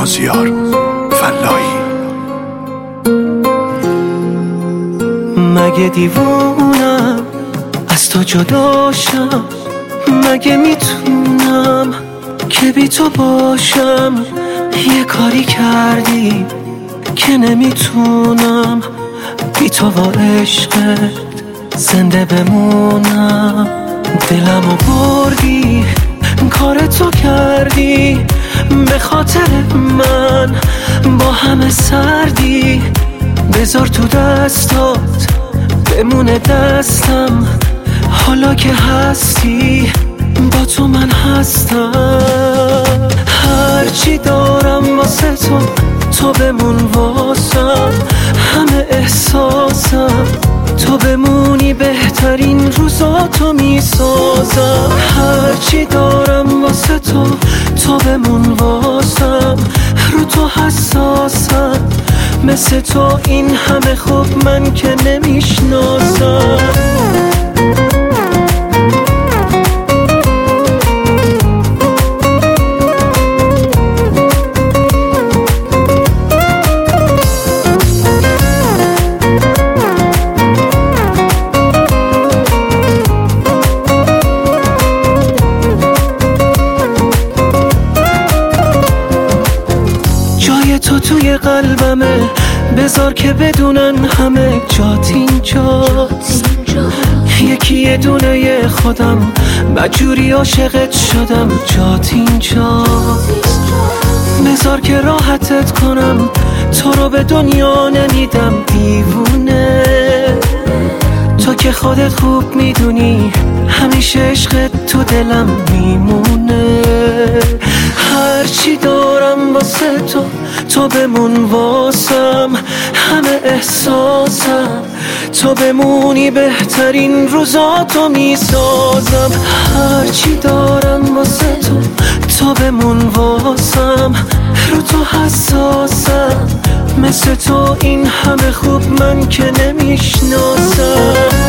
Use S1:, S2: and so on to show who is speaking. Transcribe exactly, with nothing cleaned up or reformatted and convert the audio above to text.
S1: مازیار فلاحی.
S2: مگه دیوونم از تو جدا شم؟ مگه میتونم که بی تو باشم؟ یه کاری کردی که نمیتونم بی تو با عشقت زنده بمونم. دلمو بردی کار تو کردی به خاطر من با همه سردی. بذار تو دستات بمونه دستم حالا که هستی با تو من هستم. هرچی دارم واسه تو تو بمون واسم، همه احساسم تو بمونی بهترین روزاتو میسازم. هرچی دارم واسه تو تو بمون واسم، رو تو حساسم مثل تو این همه خوب من که نمیشناسم. تو توی قلبمه، بذار که بدونن همه جات اینجاست. یکی یه دونه خودم مجبوری عاشقت شدم جات اینجاست. بذار که راحتت کنم تو رو به دنیا نمیدم دیوونه. تو که خودت خوب میدونی همیشه عشقت تو دلم میمونه. هرچی دارم واسه تو تو بمون واسم، همه احساسم تو بمونی بهترین روزاتو میسازم. هرچی دارم واسه تو تو بمون واسم، رو تو حساسم مثل تو این همه خوب من که نمیشناسم.